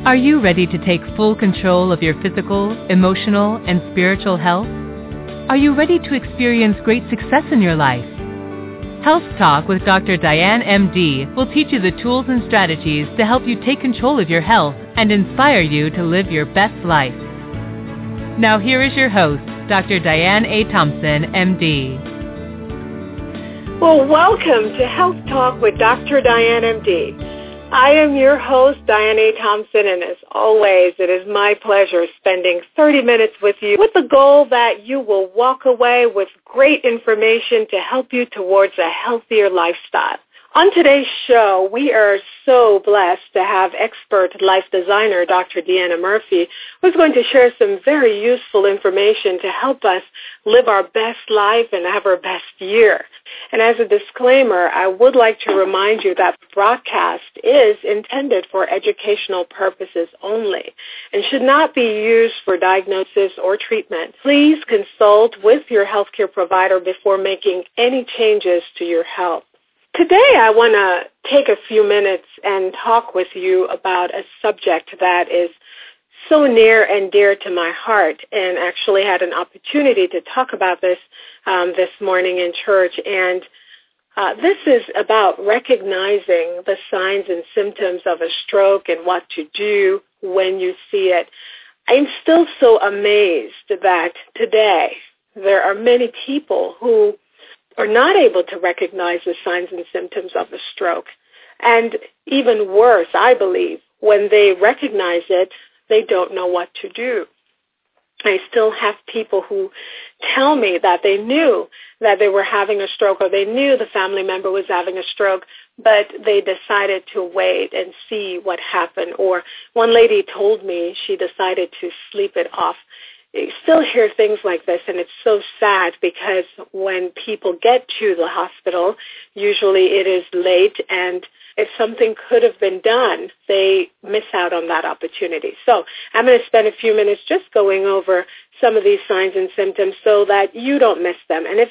Are you ready to take full control of your physical, emotional, and spiritual health? Are you ready to experience great success in your life? Health Talk with Dr. Diane MD will teach you the tools and strategies to help you take control of your health and inspire you to live your best life. Now here is your host, Dr. Diane A. Thompson, MD. Well, welcome to Health Talk with Dr. Diane MD. I am your host, Diane A. Thompson, and as always, it is my pleasure spending 30 minutes with you with the goal that you will walk away with great information to help you towards a healthier lifestyle. On today's show, we are so blessed to have expert life designer Dr. Deanna Murphy, who's going to share some very useful information to help us live our best life and have our best year. And as a disclaimer, I would like to remind you that the broadcast is intended for educational purposes only and should not be used for diagnosis or treatment. Please consult with your healthcare provider before making any changes to your health. Today, I want to take a few minutes and talk with you about a subject that is so near and dear to my heart, and actually had an opportunity to talk about this this morning in church. And this is about recognizing the signs and symptoms of a stroke and what to do when you see it. I'm still so amazed that today there are many people who are not able to recognize the signs and symptoms of a stroke. And even worse, I believe, when they recognize it, they don't know what to do. I still have people who tell me that they knew that they were having a stroke, or they knew the family member was having a stroke, but they decided to wait and see what happened. Or one lady told me she decided to sleep it off. You still hear things like this, and it's so sad because when people get to the hospital, usually it is late, and if something could have been done, they miss out on that opportunity. So I'm going to spend a few minutes just going over some of these signs and symptoms so that you don't miss them. And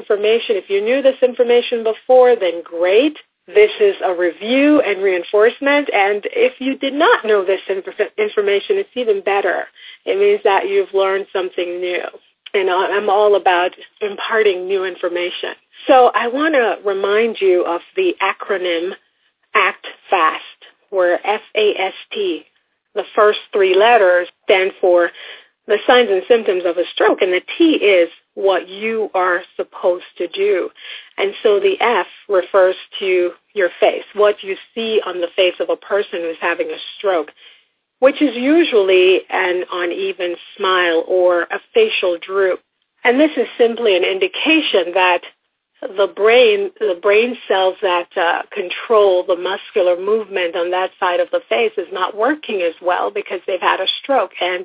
if you knew this information before, then great. This is a review and reinforcement, and if you did not know this information, it's even better. It means that you've learned something new, and I'm all about imparting new information. So I want to remind you of the acronym ACT FAST, where FAST, the first three letters, stand for the signs and symptoms of a stroke, and the T is what you are supposed to do. And so the F refers to your face, what you see on the face of a person who's having a stroke, which is usually an uneven smile or a facial droop. And this is simply an indication that the brain cells that control the muscular movement on that side of the face is not working as well because they've had a stroke. And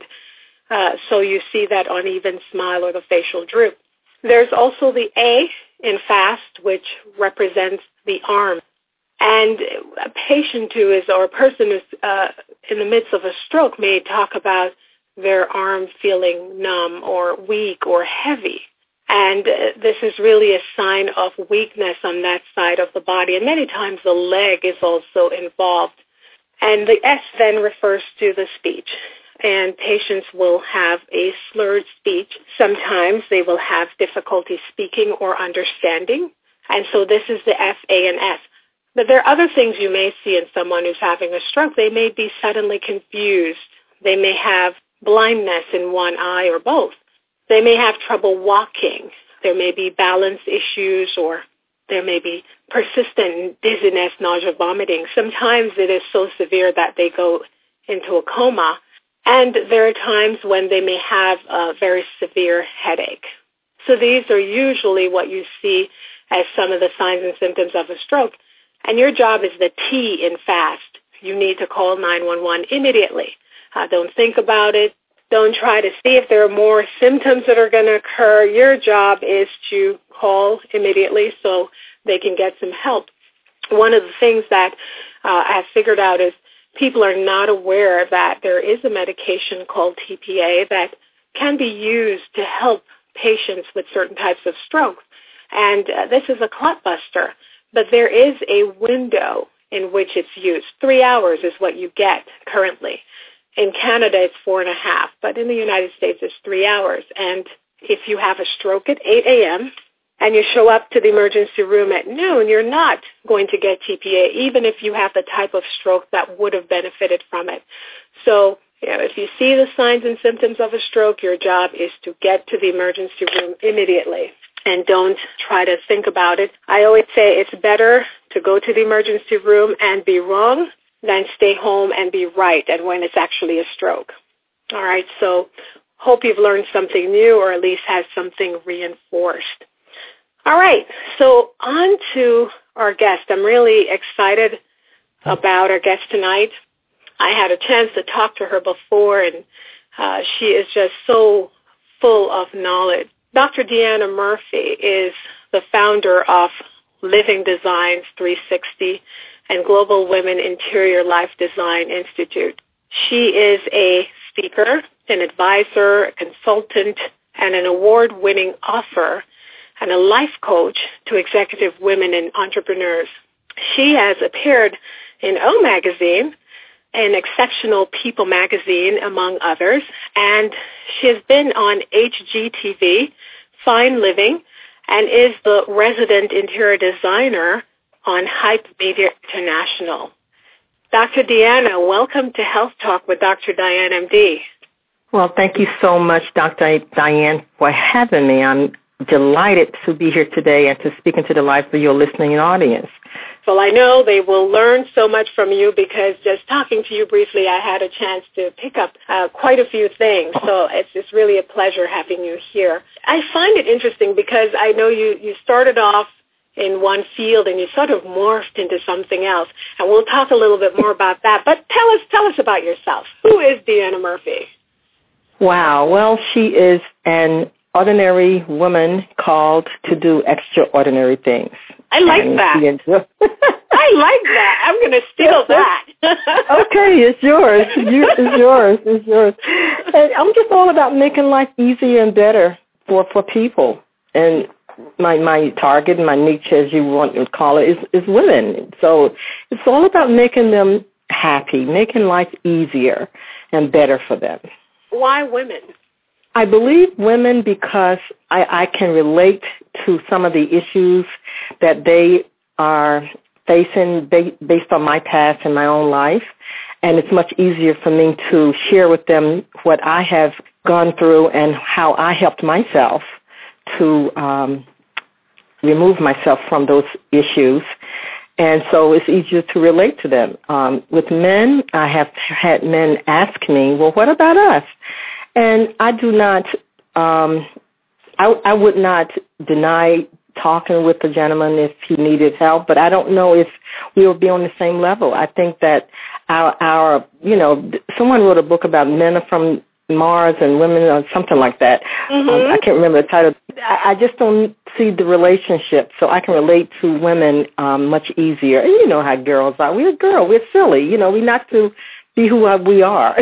so you see that uneven smile or the facial droop. There's also the A in FAST, which represents the arm. And a patient or a person who's in the midst of a stroke may talk about their arm feeling numb or weak or heavy. And this is really a sign of weakness on that side of the body. And many times the leg is also involved. And the S then refers to the speech. And patients will have a slurred speech. Sometimes they will have difficulty speaking or understanding. And so this is the F, A, and S. But there are other things you may see in someone who's having a stroke. They may be suddenly confused. They may have blindness in one eye or both. They may have trouble walking. There may be balance issues, or there may be persistent dizziness, nausea, vomiting. Sometimes it is so severe that they go into a coma. And there are times when they may have a very severe headache. So these are usually what you see as some of the signs and symptoms of a stroke. And your job is the T in FAST. You need to call 911 immediately. Don't think about it. Don't try to see if there are more symptoms that are going to occur. Your job is to call immediately so they can get some help. One of the things that I have figured out is people are not aware that there is a medication called TPA that can be used to help patients with certain types of stroke. And this is a clot buster. But there is a window in which it's used. 3 hours is what you get currently. In Canada, it's 4.5, but in the United States, it's 3 hours. And if you have a stroke at 8 a.m., and you show up to the emergency room at noon, you're not going to get TPA, even if you have the type of stroke that would have benefited from it. So, if you see the signs and symptoms of a stroke, your job is to get to the emergency room immediately and don't try to think about it. I always say it's better to go to the emergency room and be wrong than stay home and be right, and when it's actually a stroke. All right, so hope you've learned something new or at least had something reinforced. All right, so on to our guest. I'm really excited about our guest tonight. I had a chance to talk to her before, and she is just so full of knowledge. Dr. Deanna Murphy is the founder of Living Designs 360 and Global Women Interior Life Design Institute. She is a speaker, an advisor, a consultant, and an award-winning author and a life coach to executive women and entrepreneurs. She has appeared in O Magazine, an Exceptional People magazine, among others, and she has been on HGTV, Fine Living, and is the resident interior designer on Hype Media International. Dr. Deanna, welcome to Health Talk with Dr. Diane, MD. Well, thank you so much, Dr. Diane, for having me. I'm delighted to be here today and to speak into the lives of your listening audience. Well, I know they will learn so much from you because just talking to you briefly, I had a chance to pick up quite a few things. So it's really a pleasure having you here. I find it interesting because I know you started off in one field and you sort of morphed into something else. And we'll talk a little bit more about that. But tell us about yourself. Who is Deanna Murphy? Wow. Well, she is an ordinary woman called to do extraordinary things. I like that. I like that. I'm going to steal that. Okay, it's yours. It's yours. And I'm just all about making life easier and better for people. And my target, my niche, as you want to call it, is women. So it's all about making them happy, making life easier and better for them. Why women? I believe women because I can relate to some of the issues that they are facing based on my past and my own life, and it's much easier for me to share with them what I have gone through and how I helped myself to remove myself from those issues. And so it's easier to relate to them. With men, I have had men ask me, well, what about us? And I do not, I would not deny talking with the gentleman if he needed help, but I don't know if we will be on the same level. I think that our someone wrote a book about men are from Mars and women or something like that. Mm-hmm. I can't remember the title. I just don't see the relationship, so I can relate to women much easier. And you know how girls are. We're a girl. We're silly. We not to be who we are.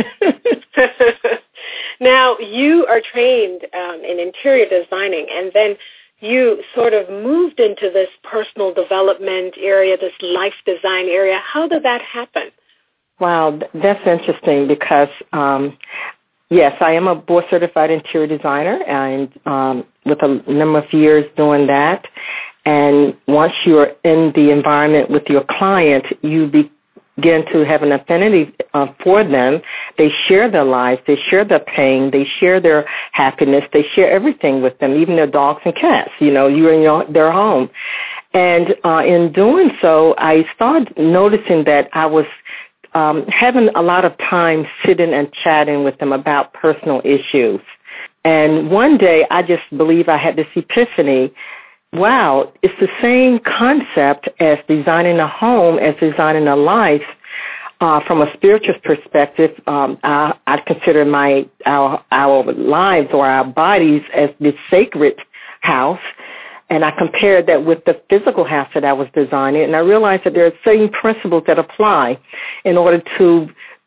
Now, you are trained in interior designing, and then you sort of moved into this personal development area, this life design area. How did that happen? Wow, that's interesting because, yes, I am a board-certified interior designer, and with a number of years doing that. And once you're in the environment with your client, you begin to have an affinity for them. They share their lives. They share their pain. They share their happiness. They share everything with them, even their dogs and cats. You're in their home. And in doing so, I started noticing that I was having a lot of time sitting and chatting with them about personal issues. And one day, I just believe I had this epiphany. Wow, it's the same concept as designing a home as designing a life. From a spiritual perspective, I consider our lives or our bodies as this sacred house, and I compared that with the physical house that I was designing, and I realized that there are certain principles that apply in order to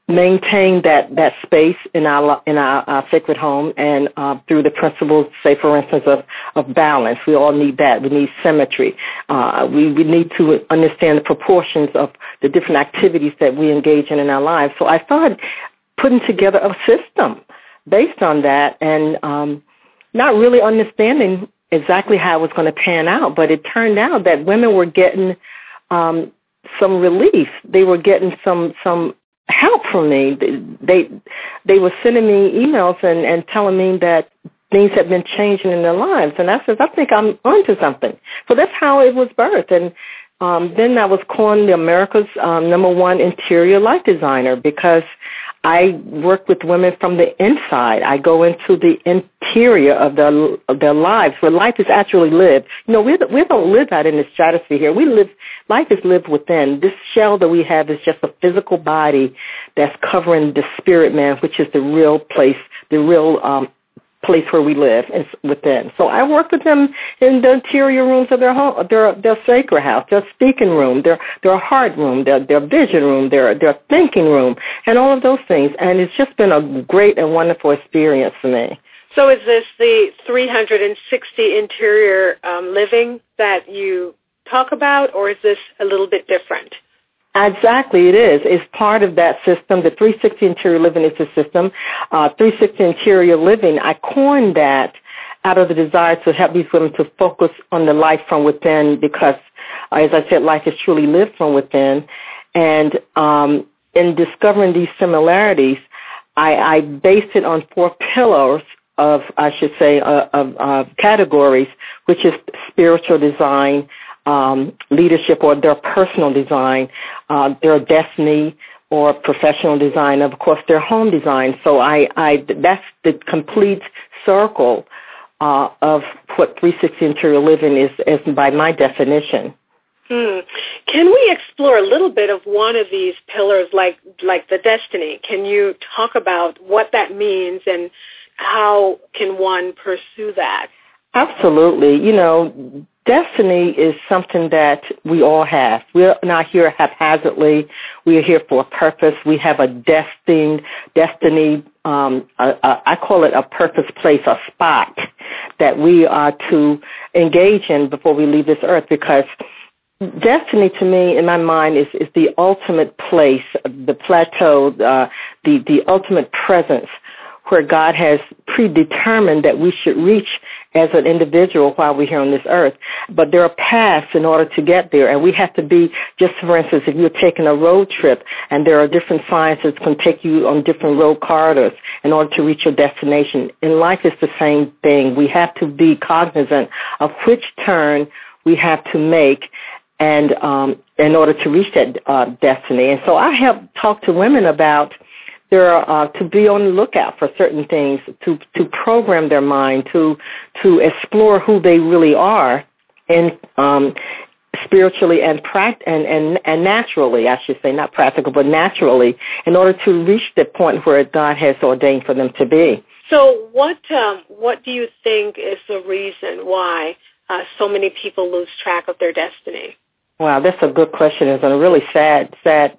maintain that space in our sacred home, and through the principles, say for instance, of balance. We all need that. We need symmetry. We need to understand the proportions of the different activities that we engage in our lives. So I started putting together a system based on that, and not really understanding exactly how it was going to pan out, but it turned out that women were getting some relief. They were getting some help from me. They were sending me emails and telling me that things had been changing in their lives. And I said, I think I'm onto something. So that's how it was birthed. And then I was calling the America's #1 interior life designer, because I work with women from the inside. I go into the interior of their lives, where life is actually lived. We don't live out in the stratosphere here. Life is lived within. This shell that we have is just a physical body that's covering the spirit man, which is the real place, the real place where we live is within. So I work with them in the interior rooms of their home, their sacred house, their speaking room, their heart room, their vision room, their thinking room, and all of those things. And it's just been a great and wonderful experience for me. So is this the 360 interior living that you talk about, or is this a little bit different? Exactly, it is. It's part of that system. The 360 Interior Living is the system. 360 Interior Living, I coined that out of the desire to help these women to focus on the life from within, because, as I said, life is truly lived from within. And in discovering these similarities, I based it on 4 pillars of categories, which is spiritual design, leadership or their personal design, their destiny or professional design, of course, their home design. So that's the complete circle of what 360 Interior Living is by my definition. Can we explore a little bit of one of these pillars, like the destiny? Can you talk about what that means and how can one pursue that? Absolutely. Destiny is something that we all have. We're not here haphazardly. We are here for a purpose. We have a destiny. I call it a purpose place, a spot that we are to engage in before we leave this earth, because destiny to me, in my mind, is the ultimate place, the plateau, the ultimate presence where God has predetermined that we should reach as an individual while we're here on this earth. But there are paths in order to get there, and we have to be, just for instance, if you're taking a road trip and there are different signs that can take you on different road corridors in order to reach your destination. In life, it's the same thing. We have to be cognizant of which turn we have to make and in order to reach that destiny. And so I have talked to women about to be on the lookout for certain things, to program their mind, to explore who they really are, and spiritually and naturally, I should say, not practical, but naturally, in order to reach the point where God has ordained for them to be. So what do you think is the reason why so many people lose track of their destiny? Wow, that's a good question. It's a really sad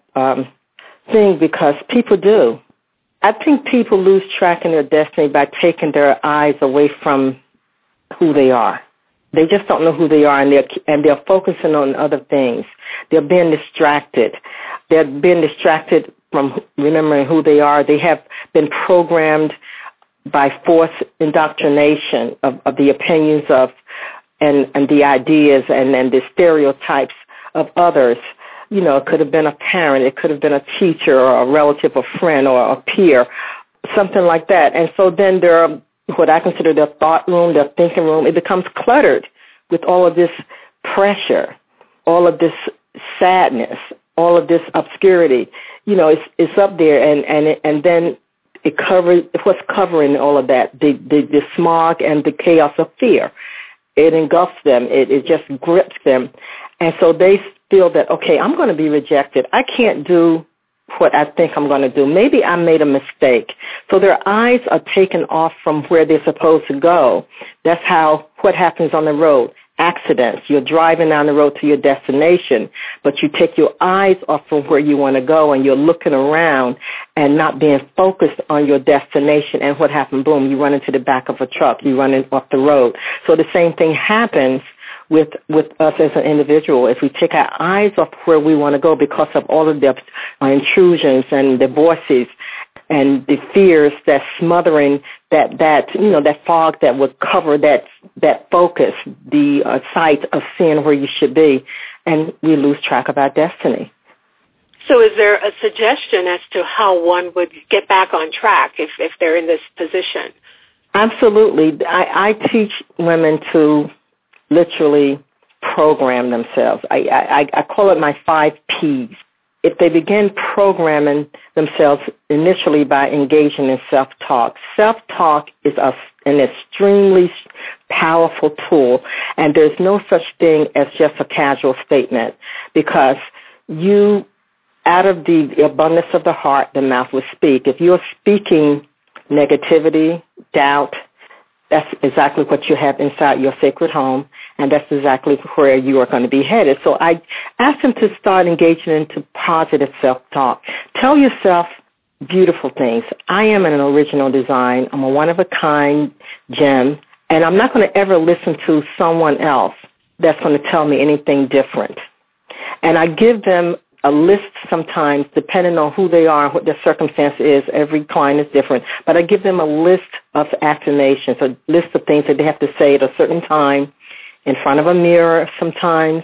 thing, because people do. I think people lose track in their destiny by taking their eyes away from who they are. They just don't know who they are, and they're focusing on other things. They're being distracted. They're being distracted from remembering who they are. They have been programmed by forced indoctrination of the opinions of and the ideas and the stereotypes of others. It could have been a parent, it could have been a teacher or a relative, a friend, or a peer, something like that. And so then there are what I consider their thought room, their thinking room. It becomes cluttered with all of this pressure, all of this sadness, all of this obscurity. It's up there, and then it covers what's covering all of that, the smog and the chaos of fear. It engulfs them. It just grips them. And so they feel that, okay, I'm going to be rejected. I can't do what I think I'm going to do. Maybe I made a mistake. So their eyes are taken off from where they're supposed to go. That's what happens on the road. accidents. You're driving down the road to your destination, but you take your eyes off from where you want to go, and you're looking around and not being focused on your destination. And what happened? Boom, you run into the back of a truck. You run off the road. So the same thing happens with us as an individual. If we take our eyes off where we want to go because of all of the intrusions and the voices and the fears that's smothering that fog that would cover that focus, the sight of seeing where you should be, and we lose track of our destiny. So is there a suggestion as to how one would get back on track if they're in this position? Absolutely. I teach women to literally program themselves. I call it my 5 Ps. If they begin programming themselves initially by engaging in self-talk, self-talk is an extremely powerful tool, and there's no such thing as just a casual statement, because you, out of the abundance of the heart, the mouth will speak. If you're speaking negativity, doubt, that's exactly what you have inside your sacred home, and that's exactly where you are going to be headed. So I ask them to start engaging into positive self-talk. Tell yourself beautiful things. I am an original design. I'm a one-of-a-kind gem, and I'm not going to ever listen to someone else that's going to tell me anything different. And I give them a list sometimes, depending on who they are and what their circumstance is. Every client is different. But I give them a list of affirmations, a list of things that they have to say at a certain time in front of a mirror sometimes,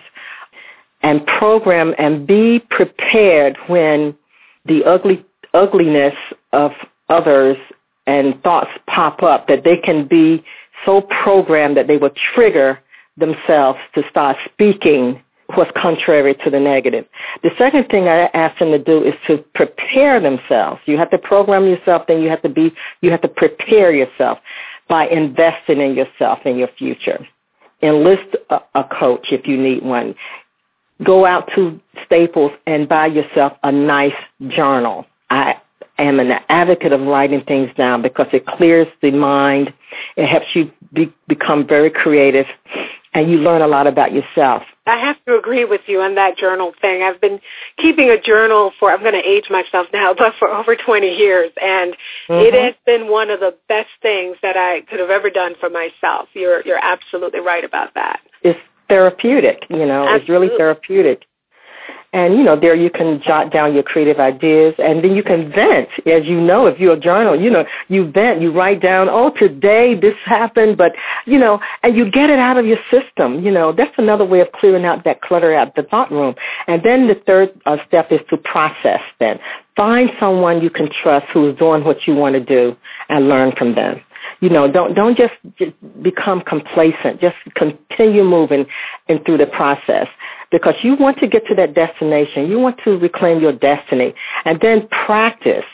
and program and be prepared when the ugliness of others and thoughts pop up, that they can be so programmed that they will trigger themselves to start speaking what's contrary to the negative. The second thing I ask them to do is to prepare themselves. You have to program yourself, then you have to prepare yourself by investing in yourself and your future. Enlist a coach if you need one. Go out to Staples and buy yourself a nice journal. I am an advocate of writing things down because it clears the mind. It helps you become very creative, and you learn a lot about yourself. I have to agree with you on that journal thing. I've been keeping a journal I'm going to age myself now, but for over 20 years, and it has been one of the best things that I could have ever done for myself. You're absolutely right about that. It's therapeutic, Absolutely. It's really therapeutic. And, there you can jot down your creative ideas, and then you can vent. As you know, if you're a journal, you vent, you write down, today this happened, but, and you get it out of your system. That's another way of clearing out that clutter out the thought room. And then the third step is to process then. Find someone you can trust who is doing what you want to do and learn from them. Don't just become complacent. Just continue moving through the process, because you want to get to that destination. You want to reclaim your destiny. And then practice.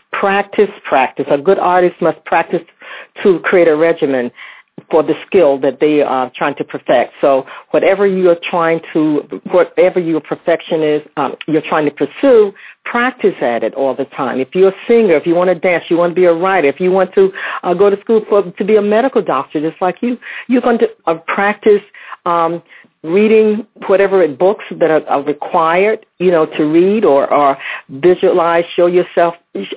A good artist must practice to create a regimen for the skill that they are trying to perfect. So whatever your perfection is, you're trying to pursue, practice at it all the time. If you're a singer, if you want to dance, you want to be a writer, if you want to go to school to be a medical doctor, just like you're going to practice reading whatever books that are required, to read or visualize yourself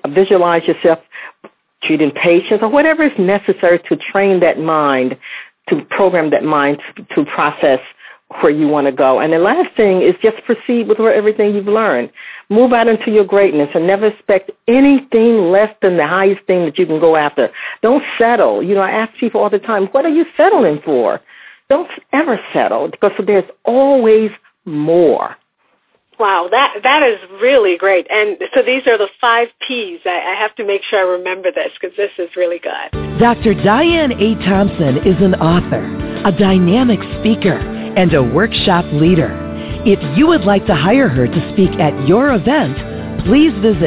treating patients, or whatever is necessary to train that mind, to program that mind to process where you want to go. And the last thing is just proceed with everything you've learned. Move out into your greatness and never expect anything less than the highest thing that you can go after. Don't settle. I ask people all the time, what are you settling for? Don't ever settle, because there's always more. Wow, that is really great. And so these are the 5 Ps. I have to make sure I remember this, because this is really good. Dr. Diane A. Thompson is an author, a dynamic speaker, and a workshop leader. If you would like to hire her to speak at your event, please visit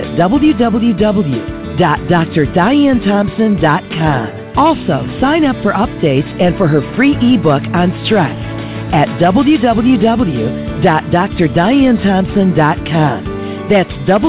www.drdianethompson.com. Also, sign up for updates and for her free ebook on stress at www.drdianethompson.com. That's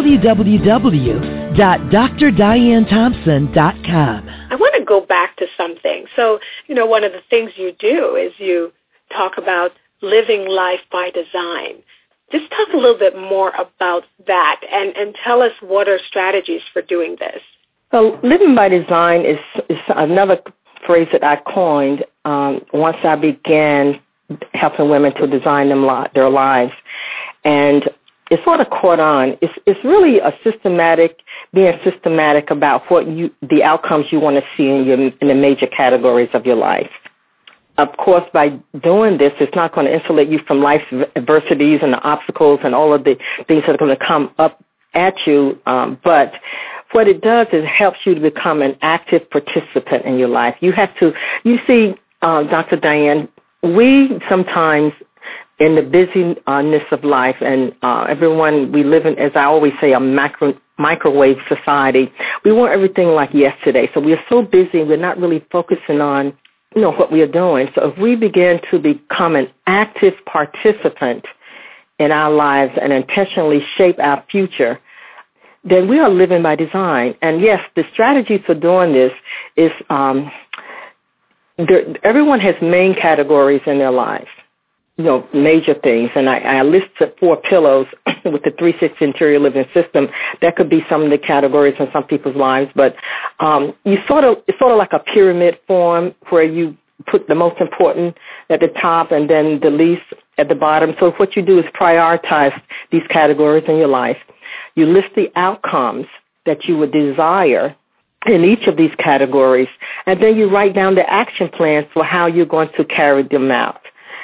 www.drdianethompson.com. I want to go back to something. So, one of the things you do is you talk about living life by design. Just talk a little bit more about that and tell us what are strategies for doing this. So living by design is another phrase that I coined once I began helping women to design their lives. And it's sort of caught on. It's really being systematic about the outcomes you want to see in the major categories of your life. Of course, by doing this, it's not going to insulate you from life's adversities and the obstacles and all of the things that are going to come up at you. But what it does is it helps you to become an active participant in your life. You see, Dr. Diane, we sometimes, in the busyness of life and we live in, as I always say, a microwave society. We want everything like yesterday. So we are so busy, we're not really focusing on what we are doing. So if we begin to become an active participant in our lives and intentionally shape our future, then we are living by design. And yes, the strategy for doing this is everyone has main categories in their lives, major things. And I listed 4 pillars with the 3-6 interior living system. That could be some of the categories in some people's lives. But it's sort of like a pyramid form where you put the most important at the top and then the least at the bottom. So what you do is prioritize these categories in your life. You list the outcomes that you would desire in each of these categories, and then you write down the action plans for how you're going to carry them out.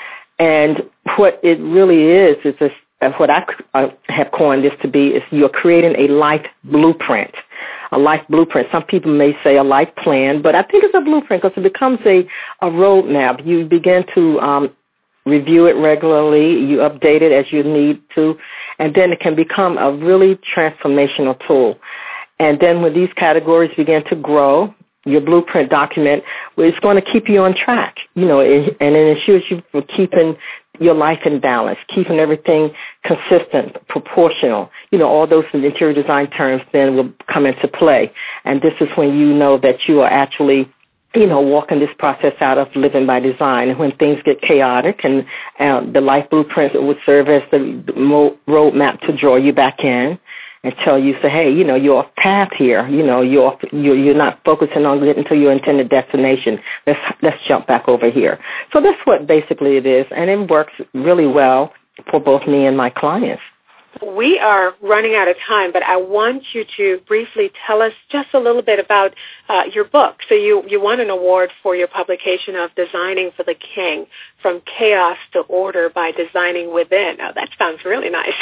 And what it really is what I have coined this to be, is you're creating a life blueprint. A life blueprint. Some people may say a life plan, but I think it's a blueprint because it becomes a roadmap. You begin to review it regularly. You update it as you need to, and then it can become a really transformational tool. And then when these categories begin to grow, your blueprint document is going to keep you on track, and it ensures you for keeping your life in balance, keeping everything consistent, proportional. All those interior design terms then will come into play. And this is when you know that you are actually walking this process out of living by design. And when things get chaotic, and the life blueprint would serve as the roadmap to draw you back in and tell you, say, hey, you're off path here. You're not focusing on getting to your intended destination. Let's jump back over here. So that's what basically it is, and it works really well for both me and my clients. We are running out of time, but I want you to briefly tell us just a little bit about your book. So you won an award for your publication of Designing for the King, From Chaos to Order by Designing Within. Now, that sounds really nice.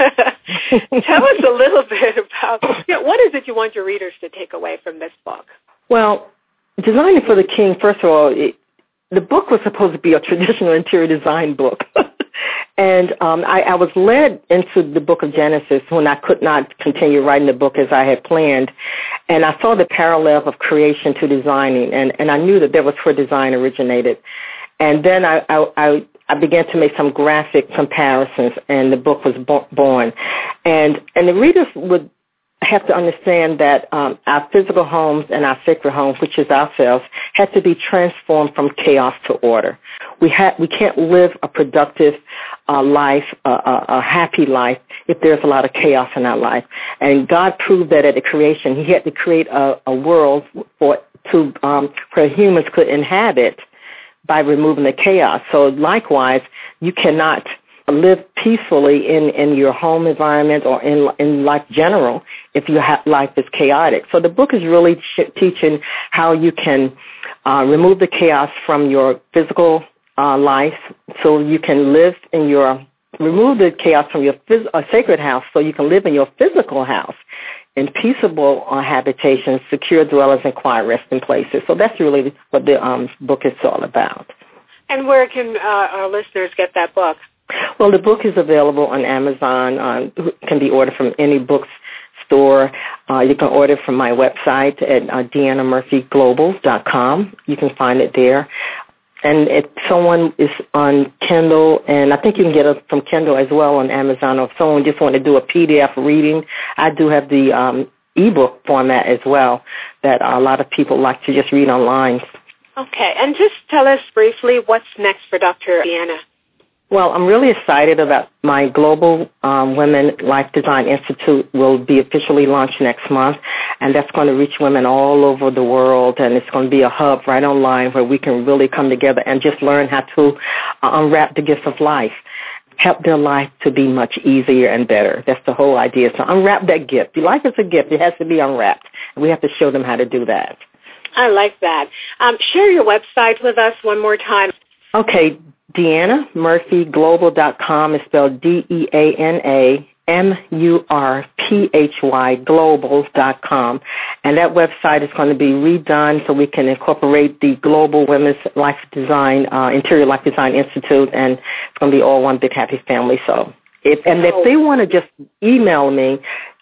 Tell us a little bit about what is it you want your readers to take away from this book? Well, Designing for the King, first of all, the book was supposed to be a traditional interior design book. And I was led into the book of Genesis when I could not continue writing the book as I had planned. And I saw the parallel of creation to designing, and I knew that that was where design originated. And then I began to make some graphic comparisons, and the book was born. And the readers would have to understand that our physical homes and our sacred homes, which is ourselves, had to be transformed from chaos to order. We can't live a productive life, a happy life, if there's a lot of chaos in our life. And God proved that at the creation. He had to create a world where humans could inhabit by removing the chaos. So likewise, you cannot live peacefully in your home environment or in life general if your life is chaotic. So the book is really teaching how you can remove the chaos from your physical life, so you can remove the chaos from your sacred house, so you can live in your physical house in peaceable habitations, secure dwellings, and quiet resting places. So that's really what the book is all about. And where can our listeners get that book? Well, the book is available on Amazon. Can be ordered from any bookstore. You can order it from my website at DeannaMurphyGlobal.com. You can find it there. And if someone is on Kindle, and I think you can get it from Kindle as well on Amazon, or if someone just want to do a PDF reading, I do have the ebook format as well that a lot of people like to just read online. Okay, and just tell us briefly what's next for Dr. Deanna. Well, I'm really excited about my Global Women Life Design Institute will be officially launched next month, and that's going to reach women all over the world, and it's going to be a hub right online where we can really come together and just learn how to unwrap the gifts of life, help their life to be much easier and better. That's the whole idea. So unwrap that gift. Life is a gift. It has to be unwrapped, and we have to show them how to do that. I like that. Share your website with us one more time. Okay. DeannaMurphyGlobal.com is spelled DeannaMurphy Global.com. And that website is going to be redone so we can incorporate the Global Women's Life Design, Interior Life Design Institute, and it's going to be all one big happy family. So if they want to just email me,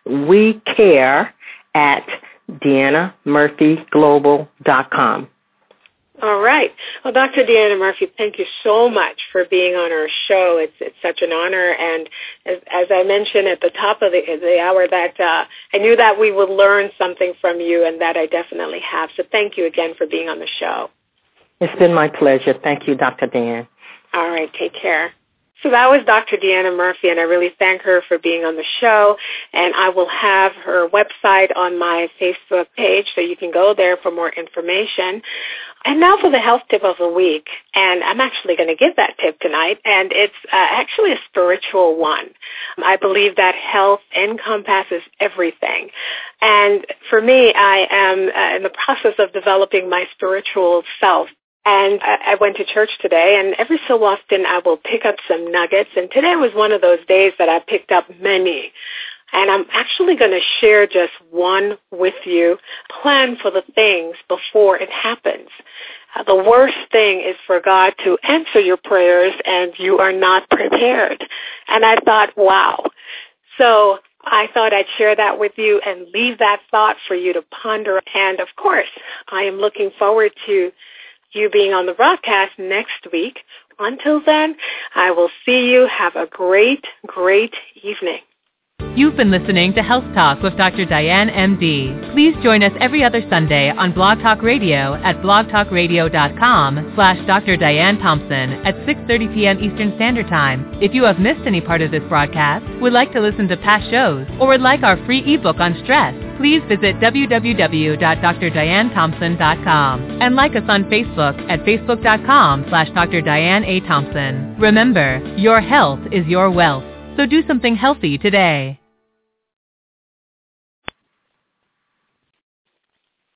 WeCare@DeannaMurphyGlobal.com. All right. Well, Dr. Deanna Murphy, thank you so much for being on our show. It's such an honor. And as I mentioned at the top of the hour, that I knew that we would learn something from you, and that I definitely have. So thank you again for being on the show. It's been my pleasure. Thank you, Dr. Dan. All right. Take care. So that was Dr. Deanna Murphy, and I really thank her for being on the show. And I will have her website on my Facebook page, so you can go there for more information. And now for the health tip of the week. And I'm actually going to give that tip tonight, and it's actually a spiritual one. I believe that health encompasses everything. And for me, I am in the process of developing my spiritual self. And I went to church today, and every so often I will pick up some nuggets. And today was one of those days that I picked up many. And I'm actually going to share just one with you. Plan for the things before it happens. The worst thing is for God to answer your prayers and you are not prepared. And I thought, wow. So I thought I'd share that with you and leave that thought for you to ponder. And, of course, I am looking forward to you being on the broadcast next week. Until then, I will see you. Have a great, great evening. You've been listening to Health Talk with Dr. Diane, M.D. Please join us every other Sunday on Blog Talk Radio at blogtalkradio.com/Dr. Diane Thompson at 6:30 p.m. Eastern Standard Time. If you have missed any part of this broadcast, would like to listen to past shows, or would like our free ebook on stress, please visit www.drdianethompson.com and like us on Facebook at facebook.com/Dr. Diane A. Thompson. Remember, your health is your wealth. So do something healthy today.